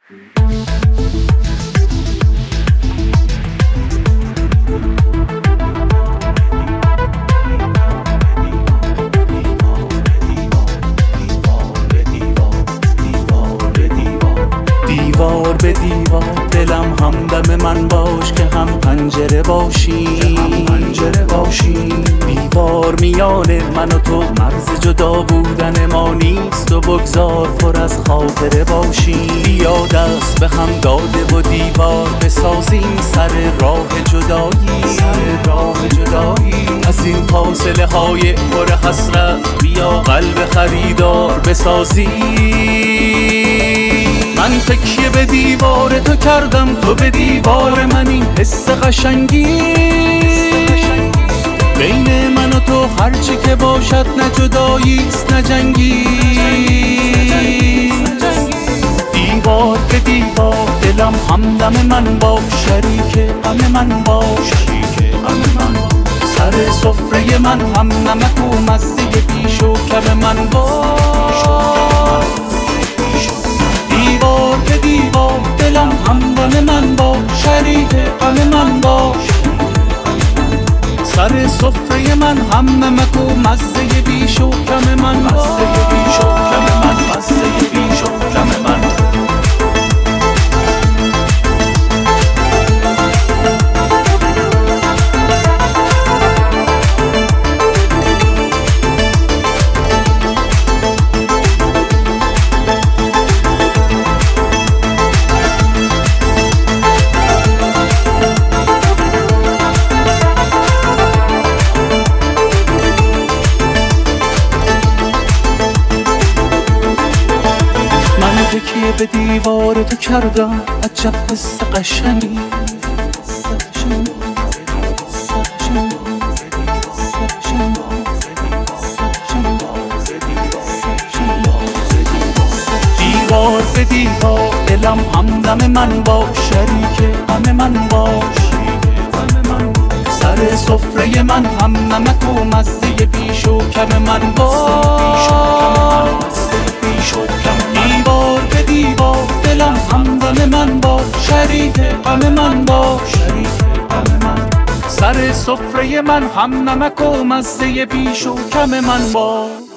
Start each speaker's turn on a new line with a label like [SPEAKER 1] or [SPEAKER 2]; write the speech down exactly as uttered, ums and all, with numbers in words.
[SPEAKER 1] دیوار به دیوار دلم همدم من باش که هم پنجره باشی پنجره باشی دیوار میان من و تو مرز جدا بودن ما نیست و بگذار پر از خاطره باشی بیا دست به هم داده و دیوار بسازیم سر راه جدایی سر راه جدایی از این فاصله های پر حسرت بیا قلب خریدار بسازیم من تکیه به دیوار تو کردم تو به دیوار من این حس قشنگی بین من و تو هرچی که باشد نه جداییست نه جنگی دیوار به دیوار دلم همدم من باش شریک غم من باش سر سفره من هم نمک و مزه پیش و کم من باش دیوار به دیوار دلم همدم من باش شریک غم من باش سر سفره من هم نمک و مزه بیش و کم من باش مزه بیش و کم من مزه بیش و کم من تکیه به دیوار تو کردم عجب حس قشنگی دیوار به دیوار دلم همدم من باش شریک غم من باش سر سفره من هم نمک و مزه بیش و کم من باش دیوار به دیوار دلم همدم من باش شریک غم من باش سر سفره من هم نمک و مزه بیش و کم من باش